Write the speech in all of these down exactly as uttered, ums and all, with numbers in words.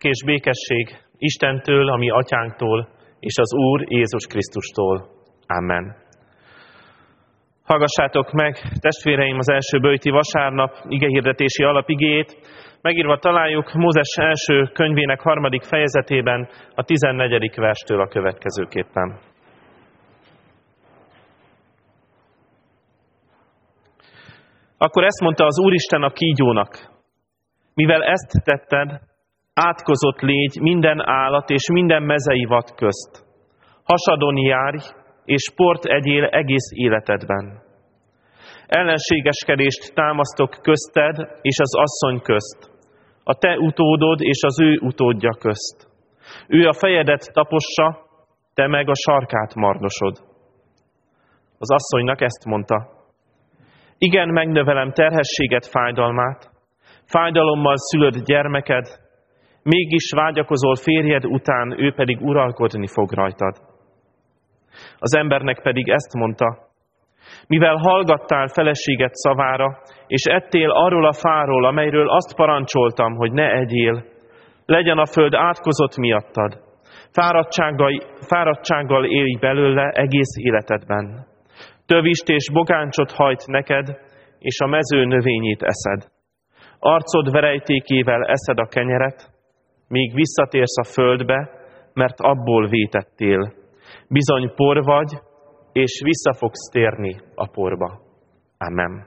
Békés békesség Istentől, a mi atyánktól, és az Úr Jézus Krisztustól. Amen. Hallgassátok meg, testvéreim, az első böjti vasárnap igehirdetési alapigéjét. Megírva találjuk Mózes első könyvének harmadik fejezetében a tizennegyedik verstől a következőképpen. Akkor ezt mondta az Úristen a kígyónak: mivel ezt tetted, átkozott légy minden állat és minden mezei vad közt. Hasadon járj, és port egyél egész életedben. Ellenségeskedést támasztok közted és az asszony közt, a te utódod és az ő utódja közt. Ő a fejedet tapossa, te meg a sarkát marnosod. Az asszonynak ezt mondta: igen, megnövelem terhességet fájdalmát, fájdalommal szülöd gyermeked, mégis vágyakozol férjed után, ő pedig uralkodni fog rajtad. Az embernek pedig ezt mondta: mivel hallgattál feleséged szavára, és ettél arról a fáról, amelyről azt parancsoltam, hogy ne egyél, legyen a föld átkozott miattad, fáradtsággal, fáradtsággal élj belőle egész életedben. Tövist és bogáncsot hajt neked, és a mező növényét eszed. Arcod verejtékével eszed a kenyeret, míg visszatérsz a földbe, mert abból vétettél. Bizony por vagy, és vissza fogsz térni a porba. Amen.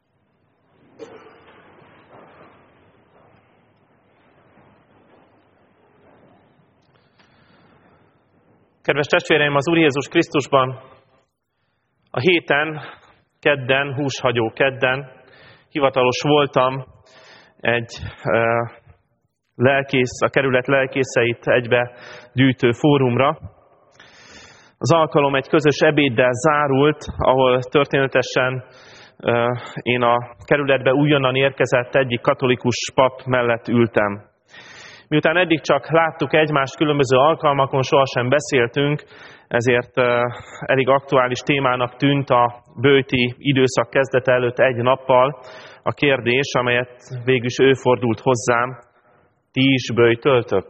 Kedves testvéreim, az Úr Jézus Krisztusban a héten, kedden, húshagyó kedden hivatalos voltam egy uh, lelkész, a kerület lelkészeit egybe gyűjtő fórumra. Az alkalom egy közös ebéddel zárult, ahol történetesen uh, én a kerületbe újonnan érkezett egyik katolikus pap mellett ültem. Miután eddig csak láttuk egymást különböző alkalmakon, sohasem beszéltünk, ezért uh, elég aktuális témának tűnt a böjti időszak kezdete előtt egy nappal a kérdés, amelyet végül is ő fordult hozzám: ti is böjtöltök?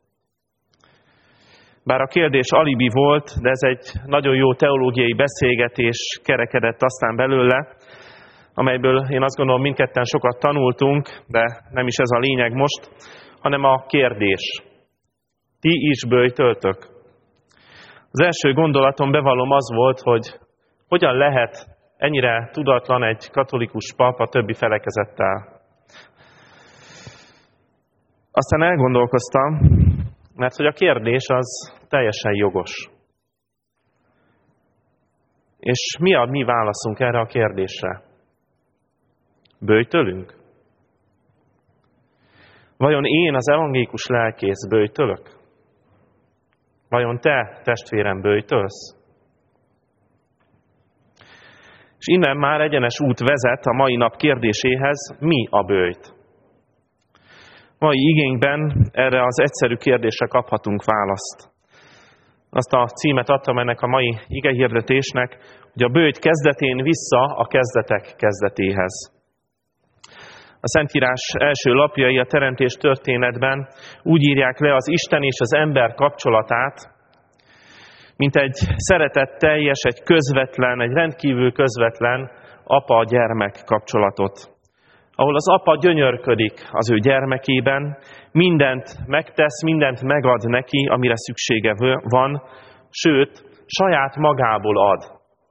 Bár a kérdés alibi volt, de ez egy nagyon jó teológiai beszélgetés kerekedett aztán belőle, amelyből én azt gondolom mindketten sokat tanultunk, de nem is ez a lényeg most, hanem a kérdés: ti is böjtöltök? Az első gondolatom, bevallom, az volt, hogy hogyan lehet ennyire tudatlan egy katolikus pap a többi felekezettel. Aztán elgondolkoztam, mert hogy a kérdés az teljesen jogos. És mi a mi válaszunk erre a kérdésre? Böjtölünk? Vajon én, az evangélikus lelkész, böjtölök? Vajon te, testvérem, böjtölsz? És innen már egyenes út vezet a mai nap kérdéséhez: mi a böjt? Mai igényben erre az egyszerű kérdésre kaphatunk választ. Azt a címet adtam ennek a mai igehirdetésnek, hogy a böjt kezdetén vissza a kezdetek kezdetéhez. A Szentírás első lapjai a teremtés történetben úgy írják le az Isten és az ember kapcsolatát, mint egy szeretetteljes, egy közvetlen, egy rendkívül közvetlen apa-gyermek kapcsolatot, ahol az apa gyönyörködik az ő gyermekében, mindent megtesz, mindent megad neki, amire szüksége van, sőt, saját magából ad.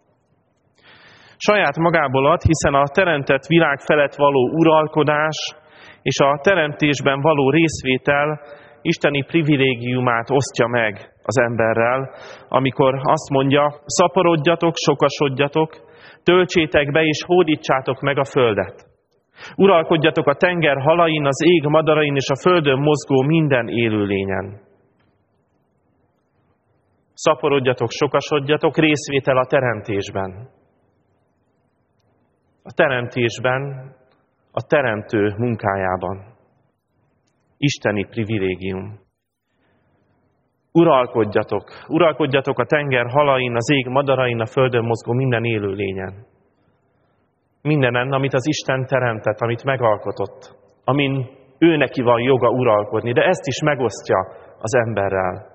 Saját magából ad, hiszen a teremtett világ felett való uralkodás és a teremtésben való részvétel isteni privilégiumát osztja meg az emberrel, amikor azt mondja: szaporodjatok, sokasodjatok, töltsétek be és hódítsátok meg a földet. Uralkodjatok a tenger halain, az ég madarain és a földön mozgó minden élőlényen. Szaporodjatok, sokasodjatok, részvétel a teremtésben. A teremtésben, a teremtő munkájában. Isteni privilégium. Uralkodjatok, uralkodjatok a tenger halain, az ég madarain, a földön mozgó minden élőlényen. Mindenen, amit az Isten teremtett, amit megalkotott, amin ő neki van joga uralkodni, de ezt is megosztja az emberrel.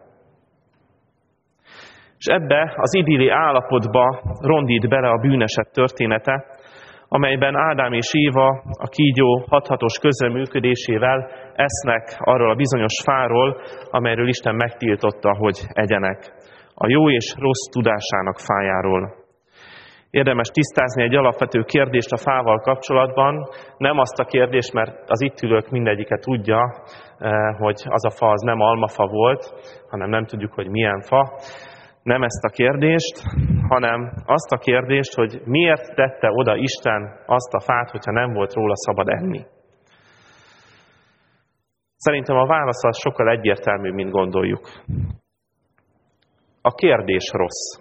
És ebbe az idilli állapotba rondít bele a bűneset története, amelyben Ádám és Éva a kígyó hathatos közreműködésével esznek arról a bizonyos fáról, amelyről Isten megtiltotta, hogy egyenek. A jó és rossz tudásának fájáról. Érdemes tisztázni egy alapvető kérdést a fával kapcsolatban. Nem azt a kérdést, mert az itt ülők mindegyike tudja, hogy az a fa az nem almafa volt, hanem nem tudjuk, hogy milyen fa. Nem ezt a kérdést, hanem azt a kérdést, hogy miért tette oda Isten azt a fát, hogyha nem volt róla szabad enni. Szerintem a válasz az sokkal egyértelműbb, mint gondoljuk. A kérdés rossz.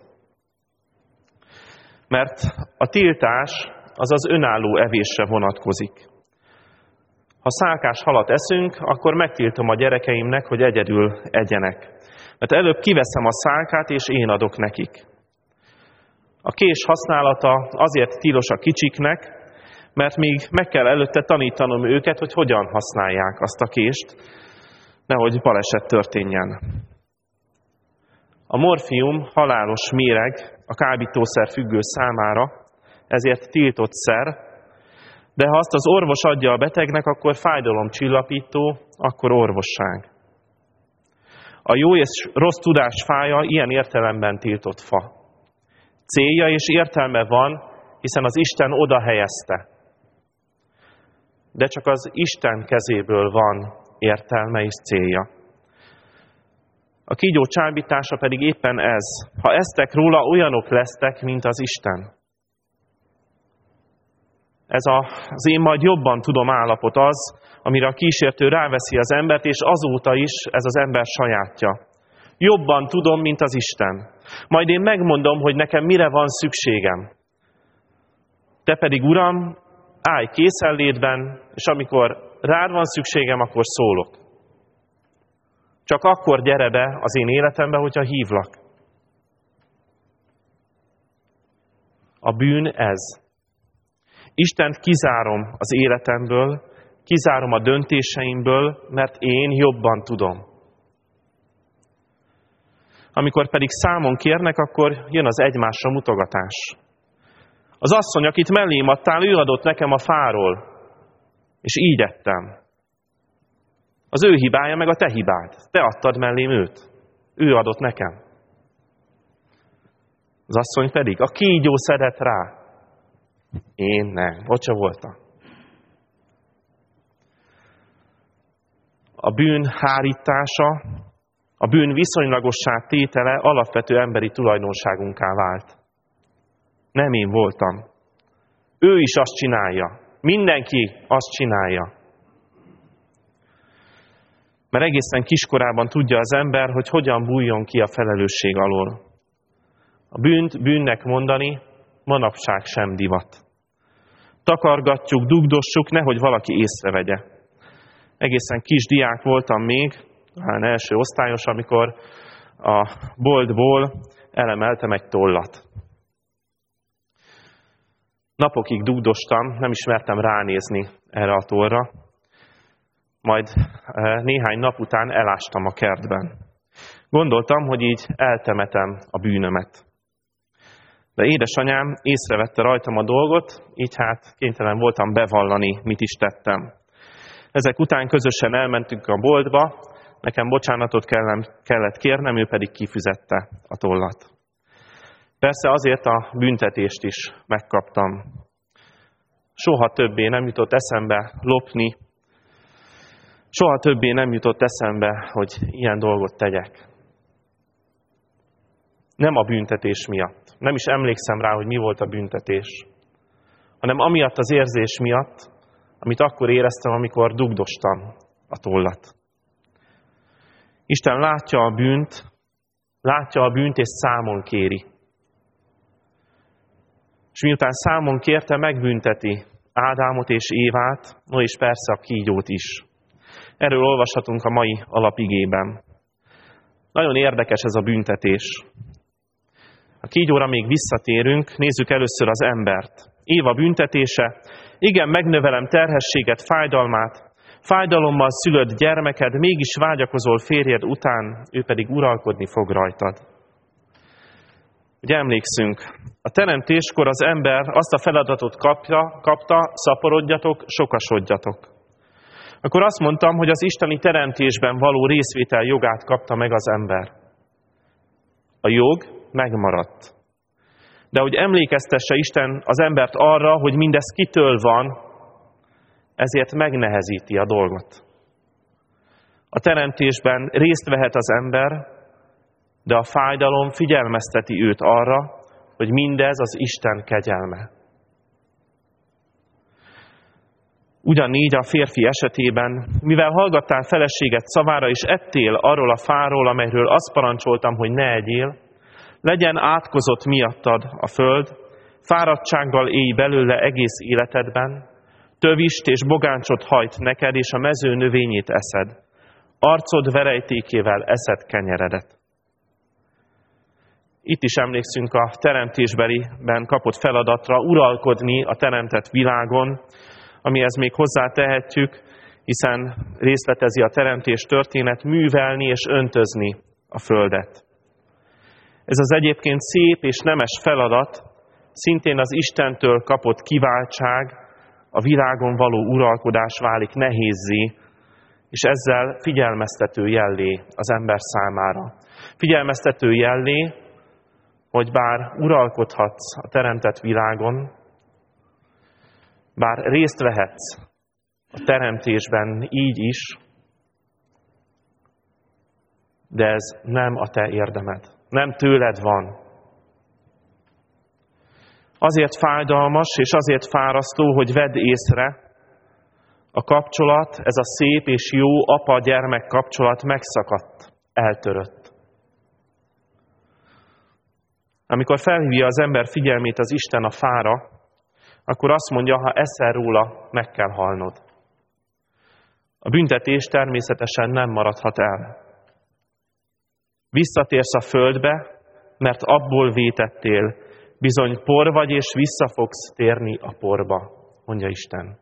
Mert a tiltás az az önálló evésre vonatkozik. Ha szálkás halat eszünk, akkor megtiltom a gyerekeimnek, hogy egyedül egyenek. Mert előbb kiveszem a szálkát, és én adok nekik. A kés használata azért tilos a kicsiknek, mert még meg kell előtte tanítanom őket, hogy hogyan használják azt a kést, nehogy baleset történjen. A morfium halálos méreg a kábítószer függő számára, ezért tiltott szer, de ha azt az orvos adja a betegnek, akkor fájdalomcsillapító, akkor orvosság. A jó és rossz tudás fája ilyen értelemben tiltott fa. Célja és értelme van, hiszen az Isten oda helyezte. De csak az Isten kezéből van értelme és célja. A kígyó csábítása pedig éppen ez. Ha esztek róla, olyanok lesztek, mint az Isten. Ez a, az én majd jobban tudom állapot az, amire a kísértő ráveszi az embert, és azóta is ez az ember sajátja. Jobban tudom, mint az Isten. Majd én megmondom, hogy nekem mire van szükségem. Te pedig, Uram, állj készenlétben, és amikor rád van szükségem, akkor szólok. Csak akkor gyere be az én életembe, hogyha hívlak. A bűn ez. Istent kizárom az életemből, kizárom a döntéseimből, mert én jobban tudom. Amikor pedig számon kérnek, akkor jön az egymásra mutogatás. Az asszony, akit mellém adtál, ő adott nekem a fáról, és így ettem. Az ő hibája meg a te hibád. Te adtad mellém őt. Ő adott nekem. Az asszony pedig, a kígyó szedett rá. Én nem, ott se voltam. A bűn hárítása, a bűn viszonylagossá tétele alapvető emberi tulajdonságunká vált. Nem én voltam. Ő is azt csinálja. Mindenki azt csinálja. Mert egészen kiskorában tudja az ember, hogy hogyan bújjon ki a felelősség alól. A bűnt bűnnek mondani manapság sem divat. Takargatjuk, dugdossuk, nehogy valaki észrevegye. Egészen kis diák voltam még, talán első osztályos, amikor a boltból elemeltem egy tollat. Napokig dugdostam, nem ismertem ránézni erre a tollra. Majd néhány nap után elástam a kertben. Gondoltam, hogy így eltemetem a bűnömet. De édesanyám észrevette rajtam a dolgot, így hát kénytelen voltam bevallani, mit is tettem. Ezek után közösen elmentünk a boltba, nekem bocsánatot kellett kérnem, ő pedig kifizette a tollat. Persze azért a büntetést is megkaptam. Soha többé nem jutott eszembe lopni, soha többé nem jutott eszembe, hogy ilyen dolgot tegyek. Nem a büntetés miatt. Nem is emlékszem rá, hogy mi volt a büntetés. Hanem amiatt az érzés miatt, amit akkor éreztem, amikor dugdostam a tollat. Isten látja a bűnt, látja a bűnt és számon kéri. És miután számon kérte, megbünteti Ádámot és Évát, no és persze a kígyót is. Erről olvashatunk a mai alapigében. Nagyon érdekes ez a büntetés. A kígyóra még visszatérünk, nézzük először az embert. Éva büntetése, igen, megnövelem terhességet, fájdalmát, Fájdalommal szülött gyermeked, mégis vágyakozol férjed után, ő pedig uralkodni fog rajtad. Ugye emlékszünk, a teremtéskor az ember azt a feladatot kapja, kapta, szaporodjatok, sokasodjatok. Akkor azt mondtam, hogy az isteni teremtésben való részvétel jogát kapta meg az ember. A jog megmaradt. De hogy emlékeztesse Isten az embert arra, hogy mindez kitől van, ezért megnehezíti a dolgot. A teremtésben részt vehet az ember, de a fájdalom figyelmezteti őt arra, hogy mindez az Isten kegyelme. Ugyanígy a férfi esetében, mivel hallgattál feleséget szavára, és ettél arról a fáról, amelyről azt parancsoltam, hogy ne egyél, legyen átkozott miattad a föld, fáradtsággal élj belőle egész életedben, tövist és bogáncsot hajt neked, és a mező növényét eszed. Arcod verejtékével eszed kenyeredet. Itt is emlékszünk a teremtésbeliben kapott feladatra, uralkodni a teremtett világon, amihez még hozzátehetjük, hiszen részletezi a teremtés történet, művelni és öntözni a földet. Ez az egyébként szép és nemes feladat, szintén az Istentől kapott kiváltság, a világon való uralkodás válik nehézzé, és ezzel figyelmeztető jellé az ember számára. Figyelmeztető jellé, hogy bár uralkodhatsz a teremtett világon, bár részt vehetsz a teremtésben így is, de ez nem a te érdemed. Nem tőled van. Azért fájdalmas és azért fárasztó, hogy vedd észre, a kapcsolat, ez a szép és jó apa-gyermek kapcsolat megszakadt, eltörött. Amikor felhívja az ember figyelmét az Isten a fára, akkor azt mondja, ha eszel róla, meg kell halnod. A büntetés természetesen nem maradhat el. Visszatérsz a földbe, mert abból vétettél, bizony por vagy, és vissza fogsz térni a porba, mondja Isten.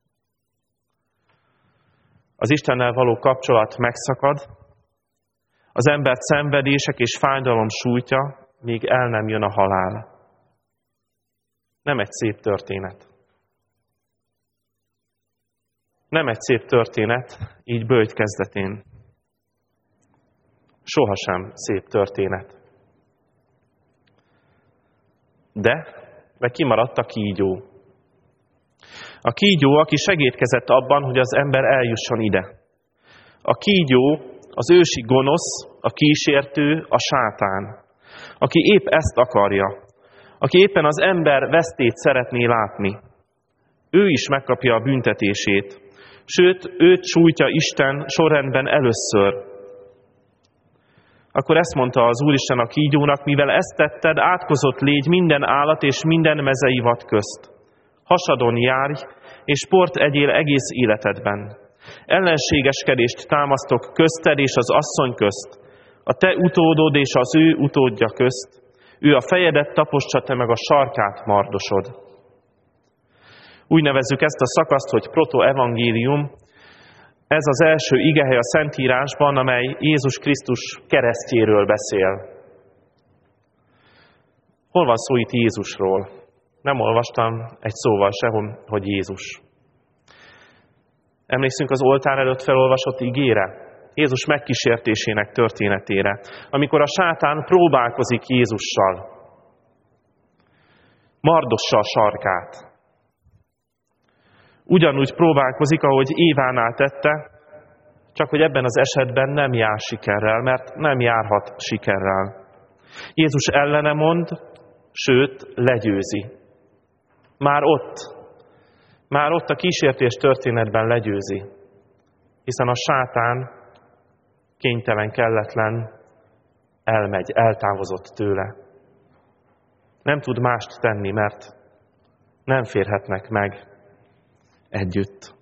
Az Istennel való kapcsolat megszakad, az embert szenvedések és fájdalom sújtja, míg el nem jön a halál. Nem egy szép történet. Nem egy szép történet, így bölgy kezdetén. Sohasem szép történet. De, de kimaradt a kígyó. A kígyó, aki segédkezett abban, hogy az ember eljusson ide. A kígyó, az ősi gonosz, a kísértő, a sátán, aki épp ezt akarja, aki éppen az ember vesztét szeretné látni. Ő is megkapja a büntetését, sőt, őt sújtja Isten sorrendben először. Akkor ezt mondta az Úristen a kígyónak, mivel ezt tetted, átkozott légy minden állat és minden mezei vad közt. Hasadon járj, és port egyél egész életedben. Ellenségeskedést támasztok közted és az asszony közt, a te utódod és az ő utódja közt. Ő a fejedet tapossa, te meg a sarkát mardosod. Úgy nevezzük ezt a szakaszt, hogy protoevangélium. Ez az első igehely a Szentírásban, amely Jézus Krisztus keresztjéről beszél. Hol van szó itt Jézusról? Nem olvastam egy szóval sehol, hogy Jézus. Emlékszünk az oltár előtt felolvasott igére? Jézus megkísértésének történetére, amikor a sátán próbálkozik Jézussal. Mardossa a sarkát. Ugyanúgy próbálkozik, ahogy Évánál tette, csak hogy ebben az esetben nem jár sikerrel, mert nem járhat sikerrel. Jézus ellene mond, sőt, legyőzi. Már ott, már ott a kísértés történetben legyőzi, hiszen a sátán kénytelen, kelletlen, elmegy, eltávozott tőle. Nem tud mást tenni, mert nem férhetnek meg együtt.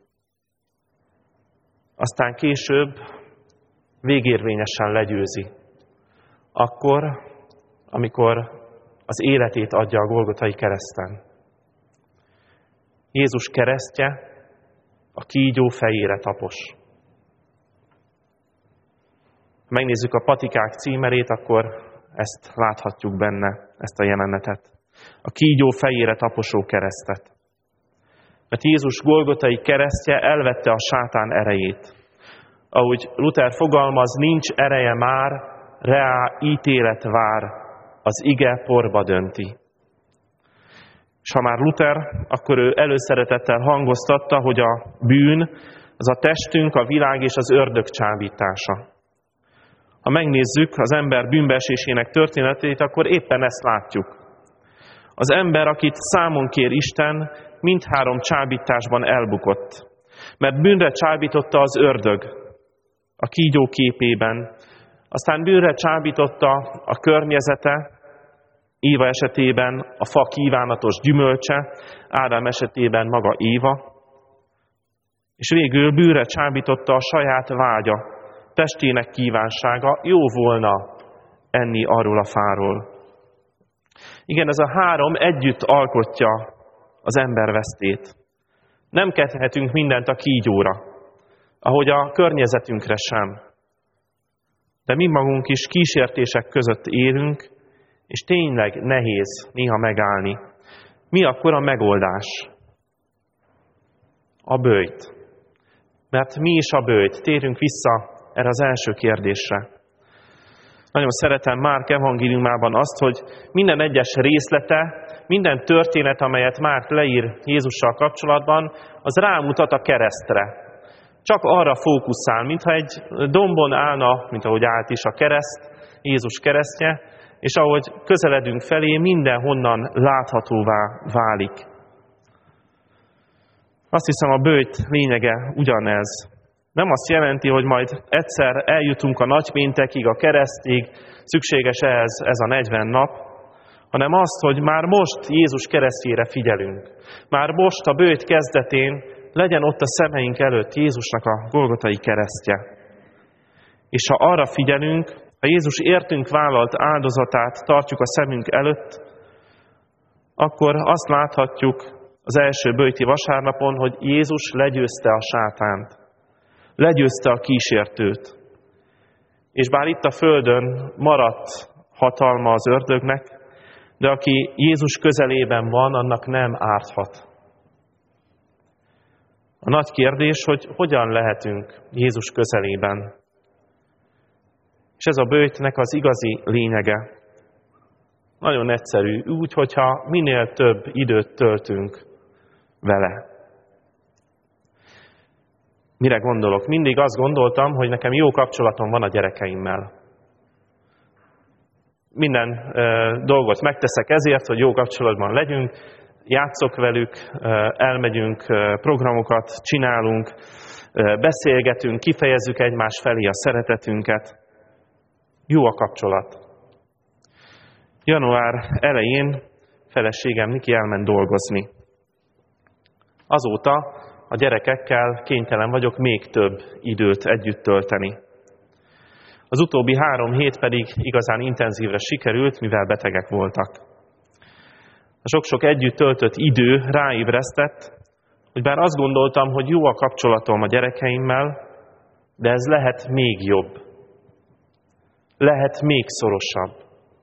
Aztán később végérvényesen legyőzi. Akkor, amikor az életét adja a Golgotai kereszten. Jézus keresztje a kígyó fejére tapos. Ha megnézzük a Patikák címerét, akkor ezt láthatjuk benne, ezt a jelenetet. A kígyó fejére taposó keresztet. Mert Jézus golgotai keresztje elvette a sátán erejét. Ahogy Luther fogalmaz, nincs ereje már, reá ítélet vár, az ige porba dönti. És ha már Luther, akkor ő előszeretettel hangoztatta, hogy a bűn, az a testünk, a világ és az ördög csábítása. Ha megnézzük az ember bűnbeesésének történetét, akkor éppen ezt látjuk. Az ember, akit számon kér Isten, mindhárom csábításban elbukott. Mert bűnre csábította az ördög, a kígyó képében. Aztán bűnre csábította a környezete, Éva esetében a fa kívánatos gyümölcse, Ádám esetében maga Éva. És végül bűnre csábította a saját vágya, testének kívánsága, jó volna enni arról a fáról. Igen, ez a három együtt alkotja az ember vesztét. Nem kedhetünk mindent a kígyóra, ahogy a környezetünkre sem. De mi magunk is kísértések között élünk, és tényleg nehéz néha megállni. Mi akkor a megoldás? A böjt. Mert mi is a böjt? Térjünk vissza erre az első kérdésre. Nagyon szeretem Márk evangéliumában azt, hogy minden egyes részlete, minden történet, amelyet Márk leír Jézussal kapcsolatban, az rámutat a keresztre. Csak arra fókuszál, mintha egy dombon állna, mint ahogy állt is a kereszt, Jézus keresztje, és ahogy közeledünk felé, mindenhonnan láthatóvá válik. Azt hiszem, a böjt lényege ugyanez. Nem azt jelenti, hogy majd egyszer eljutunk a nagypéntekig, a keresztig, szükséges ehhez ez a negyven nap, hanem azt, hogy már most Jézus keresztjére figyelünk. Már most a böjt kezdetén legyen ott a szemeink előtt Jézusnak a golgotai keresztje. És ha arra figyelünk, ha Jézus értünk vállalt áldozatát tartjuk a szemünk előtt, akkor azt láthatjuk az első böjti vasárnapon, hogy Jézus legyőzte a sátánt. Legyőzte a kísértőt. És bár itt a földön maradt hatalma az ördögnek, de aki Jézus közelében van, annak nem árthat. A nagy kérdés, hogy hogyan lehetünk Jézus közelében. És ez a böjtnek az igazi lényege. Nagyon egyszerű, úgy, hogyha minél több időt töltünk vele. Mire gondolok? Mindig azt gondoltam, hogy nekem jó kapcsolatom van a gyerekeimmel. Minden e, dolgot megteszek ezért, hogy jó kapcsolatban legyünk, játszok velük, e, elmegyünk, e, programokat csinálunk, e, beszélgetünk, kifejezzük egymás felé a szeretetünket. Jó a kapcsolat. Január elején feleségem Niki elment dolgozni. Azóta a gyerekekkel kénytelen vagyok még több időt együtt tölteni. Az utóbbi három hét pedig igazán intenzívre sikerült, mivel betegek voltak. A sok-sok együtt töltött idő ráébresztett, hogy bár azt gondoltam, hogy jó a kapcsolatom a gyerekeimmel, de ez lehet még jobb. Lehet még szorosabb.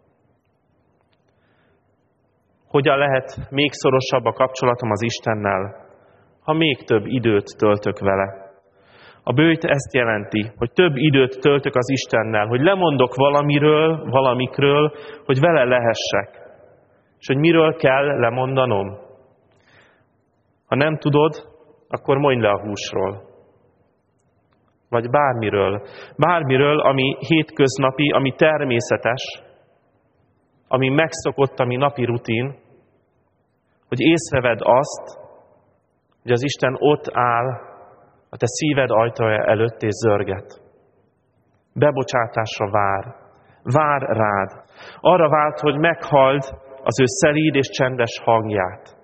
Hogyan lehet még szorosabb a kapcsolatom az Istennel, ha még több időt töltök vele? A böjt ezt jelenti, hogy több időt töltök az Istennel, hogy lemondok valamiről, valamikről, hogy vele lehessek. És hogy miről kell lemondanom? Ha nem tudod, akkor mondj le a húsról. Vagy bármiről. Bármiről, ami hétköznapi, ami természetes, ami megszokott, ami napi rutin, hogy észrevedd azt, hogy az Isten ott áll a te szíved ajtaja előtt és zörget. Bebocsátásra vár. Vár rád. Arra várt, hogy meghalld az ő szelíd és csendes hangját.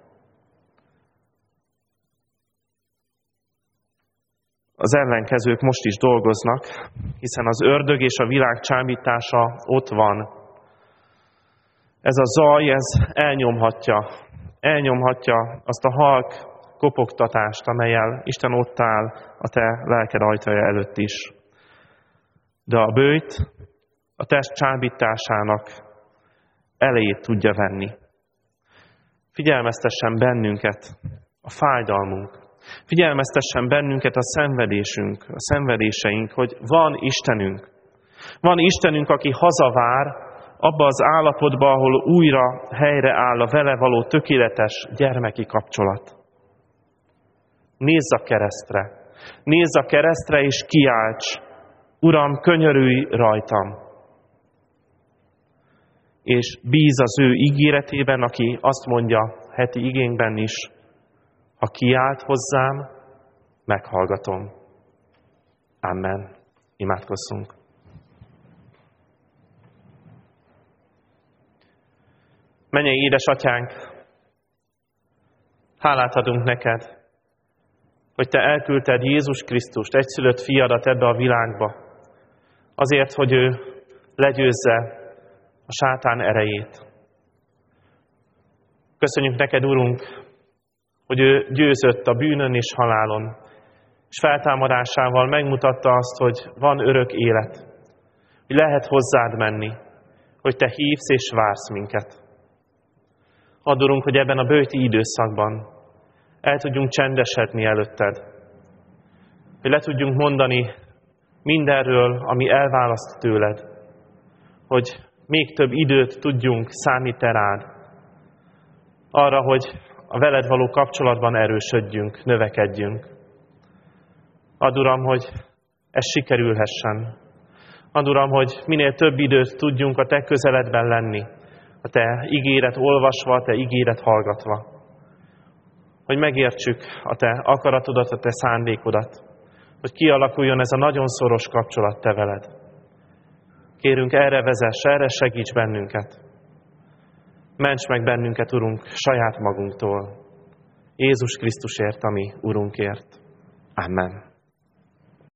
Az ellenkezők most is dolgoznak, hiszen az ördög és a világ csábítása ott van. Ez a zaj, ez elnyomhatja, elnyomhatja azt a halk kopogtatást, amellyel Isten ott áll a te lelked ajtaja előtt is. De a böjt a test csábításának elejét tudja venni. Figyelmeztessen bennünket a fájdalmunk. Figyelmeztessen bennünket a szenvedésünk, a szenvedéseink, hogy van Istenünk. Van Istenünk, aki hazavár abba az állapotba, ahol újra helyreáll a vele való tökéletes gyermeki kapcsolat. Nézz a keresztre. Nézz a keresztre és kiálts: Uram, könyörülj rajtam! És bíz az ő ígéretében, aki azt mondja heti igénkben is: ha kiált hozzám, meghallgatom. Amen. Imádkozzunk. Mennyei édesatyánk, hálát adunk neked, hogy te elküldted Jézus Krisztust, egyszülött fiadat ebbe a világba, azért, hogy ő legyőzze a sátán erejét. Köszönjük neked, Urunk, hogy ő győzött a bűnön és halálon, és feltámadásával megmutatta azt, hogy van örök élet, hogy lehet hozzád menni, hogy te hívsz és vársz minket. Add, Urunk, hogy ebben a böjti időszakban el tudjunk csendesedni előtted, hogy le tudjunk mondani mindenről, ami elválaszt tőled, hogy még több időt tudjunk szánni rád, arra, hogy a veled való kapcsolatban erősödjünk, növekedjünk. Add, Uram, hogy ez sikerülhessen. Add, Uram, hogy minél több időt tudjunk a te közeledben lenni, a te ígéret olvasva, a te ígéret hallgatva. Hogy megértsük a te akaratodat, a te szándékodat, hogy kialakuljon ez a nagyon szoros kapcsolat te veled. Kérünk, erre vezess, erre segíts bennünket. Ments meg bennünket, Urunk, saját magunktól. Jézus Krisztusért, ami Urunkért. Amen.